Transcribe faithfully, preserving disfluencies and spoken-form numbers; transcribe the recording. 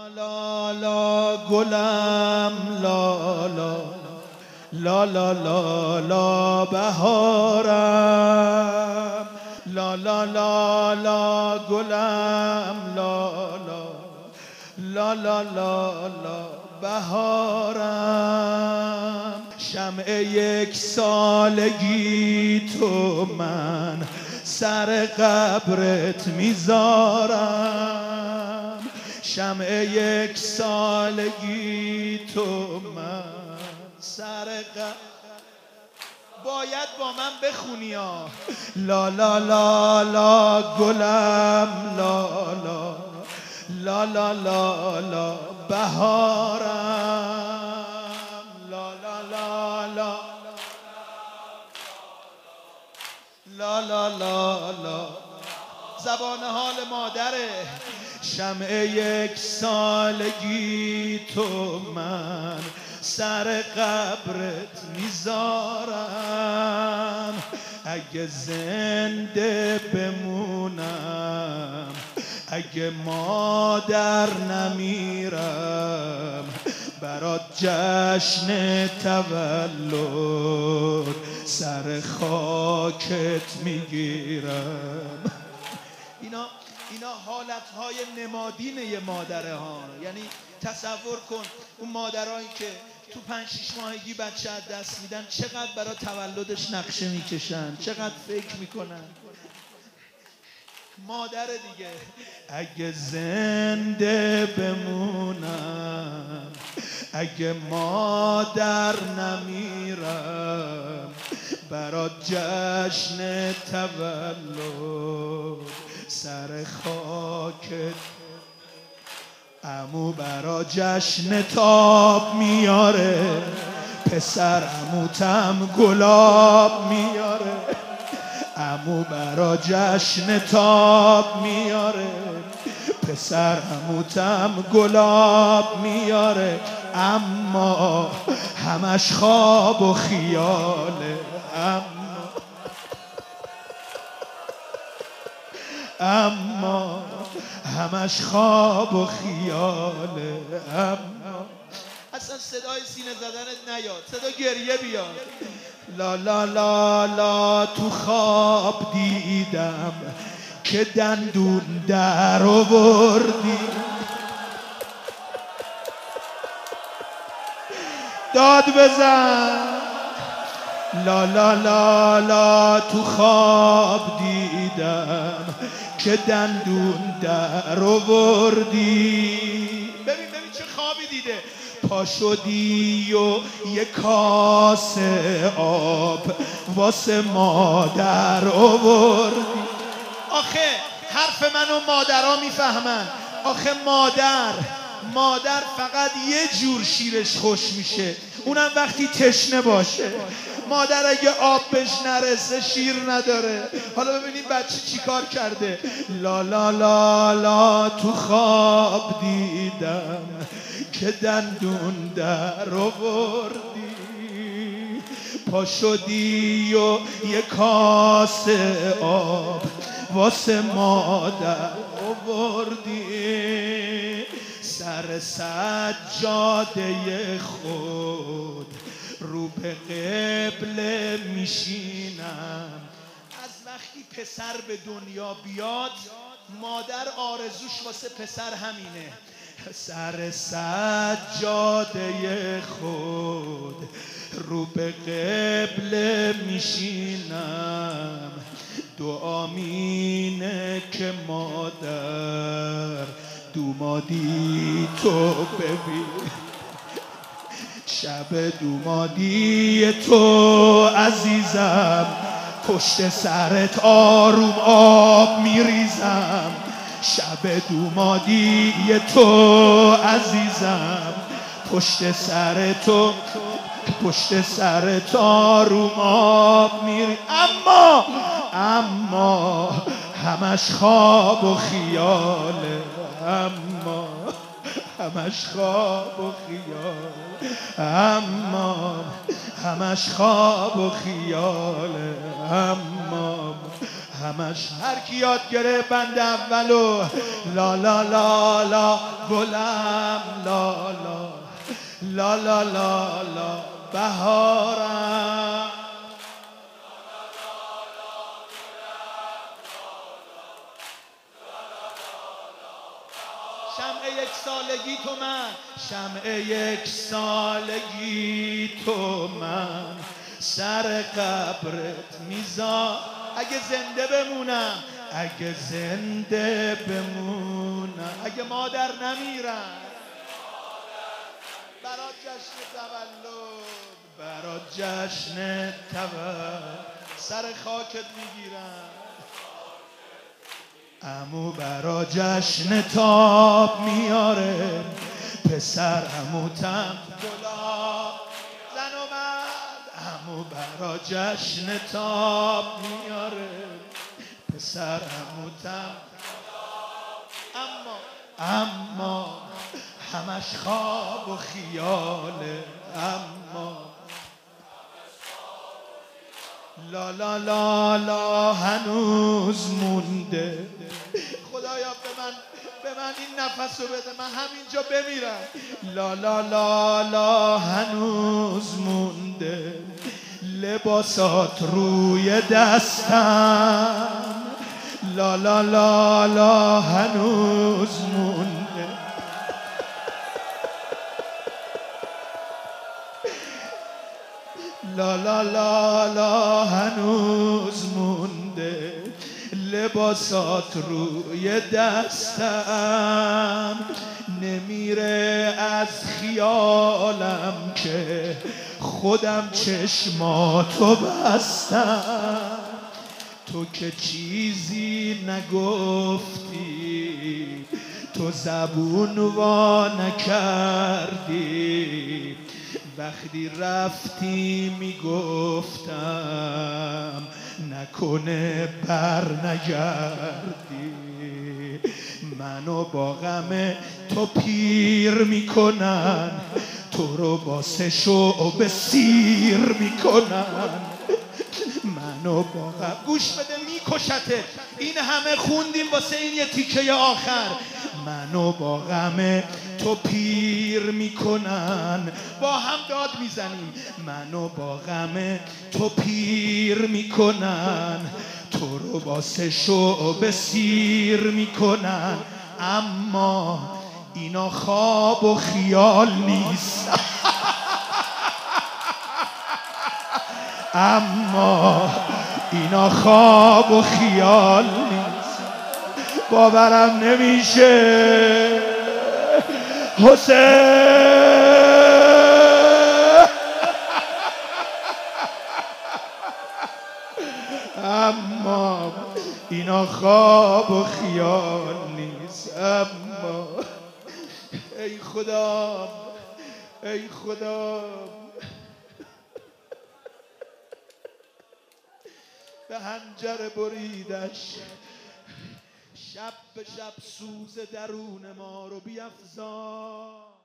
لا لا گلم لا لا لا لا لا لا بهارم لا لا لا لا گلم لا لا لا لا لا لا بهارم شمع یک سالگی تو من سر قبرت میذارم شمع یک سالگی تو من سر قبرت باید با من بخونی ها لا لا لا لا گلم لا لا لا لا لا لا بهارم لا لا لا لا لا لا لا لا زبان حال مادره شمع یک سالگی تو من سر قبرت میذارم اگه زنده بمونم اگه مادر نمیرم برات جشن تولد سر خاکت میگیرم اینا اینا حالتهای نمادین یه مادره ها یعنی تصور کن اون مادرهایی که تو پنج شیش ماهگی بچه از دست میدن چقدر برای تولدش نقشه میکشن چقدر فکر میکنن مادر دیگه اگه زنده بمونم اگه مادر نمیرم برات جشن تولد سر خاکت عمو برا جشن تاب میاره پسر عموتم گلاب میاره عمو برا جشن تاب میاره پسر عموتم گلاب میاره اما همش خواب و خیاله اما اما همش خواب و خیاله اما اصلا صدای سینه زدنت نیاد صدا گریه بیاد لا لا لا لا تو خواب دیدم که دندون در آوردی داد بزن لا لا لا لا تو خواب دیدم که دندون در آوردی ببین ببین چه خوابی دیده پا شدی و یه کاسه آب واسه مادر آوردی آخه حرف منو مادرها میفهمن آخه مادر مادر فقط یه جور شیرش خوش میشه اونم وقتی تشنه باشه مادر اگه آب بهش نرسه شیر نداره حالا ببینیم بچه چی کار کرده لا لا لا لا تو خواب دیدم که دندون در آوردی پا شدی و یه کاسه آب واسه مادر آوردی سر سجاده خود رو به قبله میشینم از وقتی پسر به دنیا بیاد مادر آرزوش واسه پسر همینه سر سجاده خود رو به قبله میشینم دعا مینه که مادر دومادی تو ببین شب دومادی تو عزیزم پشت سرت آروم آب میریزم شب دومادی تو عزیزم پشت سر تو پشت سرت آروم آب میریزم اما اما همش خواب و خیاله اما همش خواب و خیال اما همش خواب و خیاله اما همش هر کی یاد گره بند اولو لا لا لا لا گلم لا لا لا لا لا لا بهارم شمع یک سالگی تو من شمع یک سالگی تو من سر قبرت میذارم اگه زنده بمونم اگه زنده بمونم اگه مادر نمیرم برات جشن تولد برات جشن تولد سر خاکت میگیرم عمو برا جشن تاب میاره پسر عموتم گلاب زن و مرد عمو برا جشن تاب میاره پسر عموتم اما اما همش خواب و خیاله اما لا لا لا لا هنوز مونده خدایا به من به من این نفس رو بده من همینجا بمیرم لا لا لا لا هنوز مونده لباسات روی دستم لا لا لا لا هنوز مونده لا لا لا لا هنوز مونده لباسات روی دستم نمیره از خیالم که خودم چشماتو بستم تو که چیزی نگفتی تو زبون وا نکردی وقتی رفتی میگفتم نکنه بر نگردی منو با غم تو پیر میکنن تو رو با سه شعبه سیر میکنن منو با غم گوش بده میکشته این همه خوندیم واسه این یه تیکه آخر منو با غم تو پیر میکنن با هم داد میزنیم منو با غم تو پیر میکنن تو رو با سه شعبه سیر میکنن اما اینا خواب و خیال نیست اما اینا خواب و خیال نیست باورم نمیشه حسین اما اینا خواب و خیال نیست اما ای خدا ای خدا به حنجره بریدش شب به شب سوز درون ما رو بیفزا